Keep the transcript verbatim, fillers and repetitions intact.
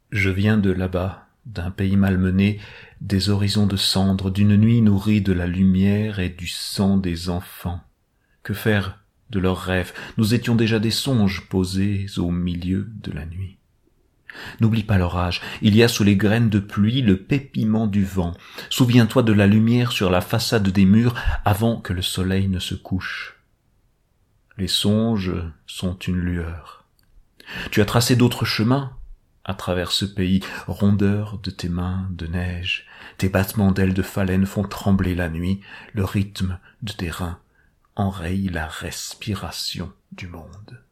Je viens de là-bas, d'un pays malmené, des horizons de cendres, d'une nuit nourrie de la lumière et du sang des enfants. Que faire de leurs rêves? Nous étions déjà des songes posés au milieu de la nuit. N'oublie pas l'orage, il y a sous les graines de pluie le pépiment du vent. Souviens-toi de la lumière sur la façade des murs avant que le soleil ne se couche. Les songes sont une lueur. Tu as tracé d'autres chemins à travers ce pays, rondeur de tes mains de neige. Tes battements d'ailes de phalène font trembler la nuit, le rythme de tes reins enraye la respiration du monde.